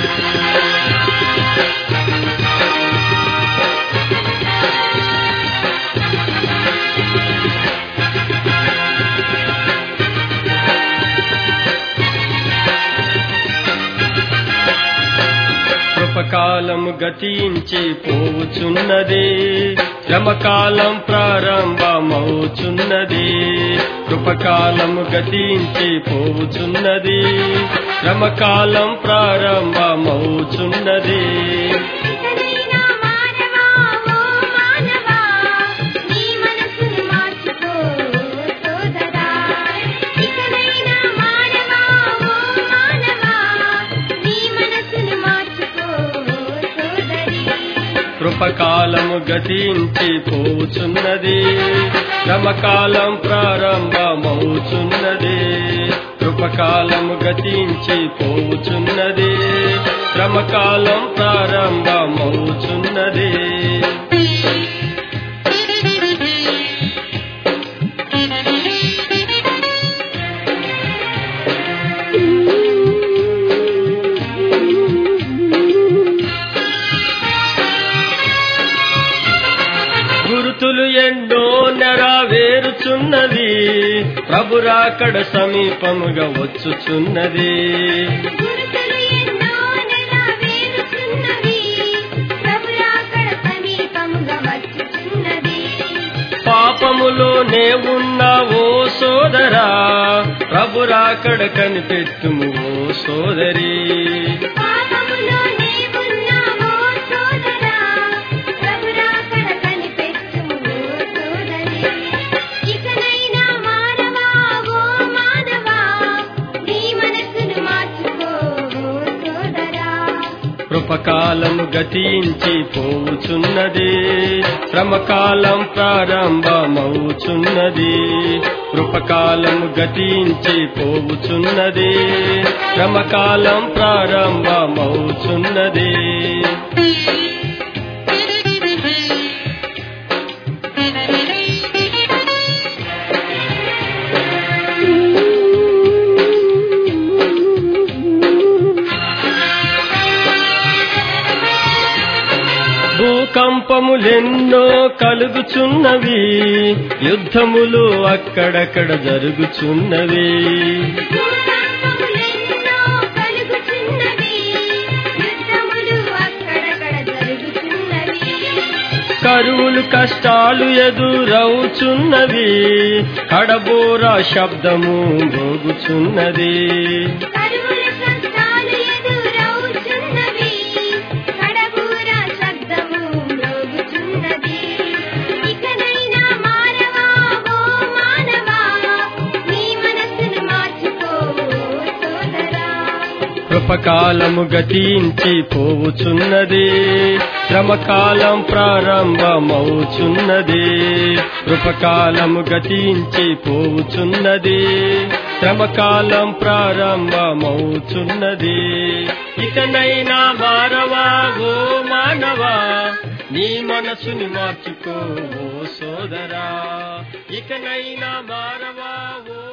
కృపకాలం గతించి పోవుచున్నది, శ్రమకాలం ప్రారంభమవుచున్నది. కృపకాలం గతించి పోవుచున్నది, శ్రమకాలం ప్రారంభమవుచున్నది. కృపకాలము గతించి పోచున్నది, శ్రమకాలం ప్రారంభమవుచున్నది. కృపకాలము గతించి పోచున్నది, శ్రమకాలం ప్రారంభమవుచున్నది. గురుతులు ఎన్నో నెరవేరుచున్నది, ప్రభు రాకడ సమీపముగా వచ్చుచున్నది. పాపములోనే ఉన్నావో సోదరా, ప్రభు రాకడ కనిపెట్టుము ఓ సోదరి. కృపకాలము గతించి పోవుచున్నది, శ్రమకాలం ప్రారంభమవుచున్నది. కృపకాలము గతించి పోవుచున్నది, శ్రమకాలం ప్రారంభమవుచున్నది. భూకంపములెన్నో కలుగుచున్నవి, యుద్ధములు అక్కడక్కడ జరుగుచున్నవి. కరువులు కష్టాలు ఎదురవుచున్నవి, కడబోరా శబ్దము మోగుచున్నది. కృపకాలము గతించి పోవుచున్నది, శ్రమకాలం ప్రారంభమవుచున్నది. కృపకాలము గతించి పోవుచున్నది, శ్రమకాలం ప్రారంభమవుచున్నది. ఇకనైనా మారవా ఓ మానవా, నీ మనసుని మార్చుకో ఓ సోదరా. ఇకనైనా మారవా ఓ